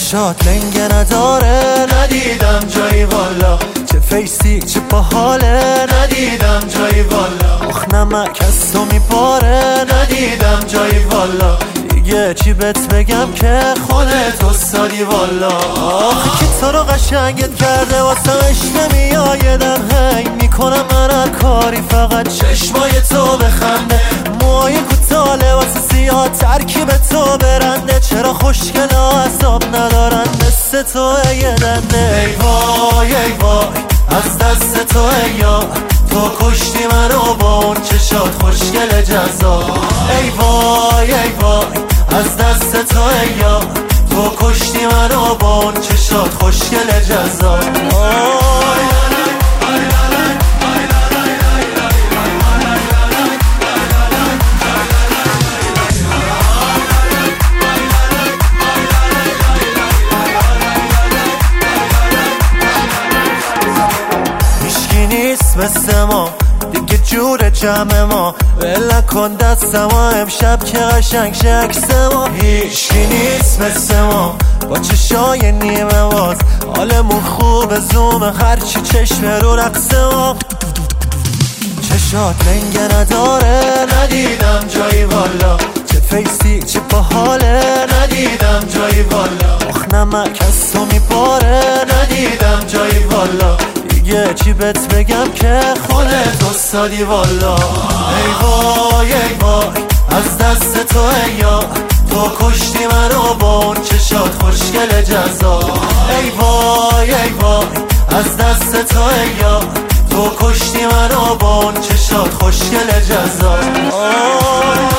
چشات لنگه نداره، ندیدم جایی والا. چه فیسی چه باحاله، ندیدم جایی والا. آخ نمک از تو میپاره، ندیدم جایی والا. دیگه چی بهت بگم که خودت استادی والا. آخه کی تو رو قشنگت کرده واسه عشق نمیایدم. هی میکنم من هر کاری فقط چشمای تو بخنده. موهای کوتاه لباس سیاه ترکیب تو برنده. چرا خوشگل عذاب ندارن مثل تو یه دنده. ای وای ای وای از دست تو یا تو کشتی منو با اون چشات خوشگل جزا. ای وای ای وای از دست تو یا تو کشتی منو با اون چشات خوشگل جزا. مثل ما دیگه جور جمع ما، ول نکن دستم امشب که قشنگ شکس ما. هیچکی نیست مثل ما با چشای نیمه باز، حالمون خوب زوم هرچی چشم رو رقص ما. چشات لنگه نداره، ندیدم جایی والا. چه فیسی چه باحاله، ندیدم جایی والا. آخ نمک از تو میپاره، ندیدم جایی والا. دیگه چی بهت بگم که خودت استادی والا. ای وای ای وای از دست تو یا تو کشتی منو با اون چشات خوشگل جزا. ای وای ای وای از دست تو یا تو کشتی منو با اون چشات خوشگل جزا.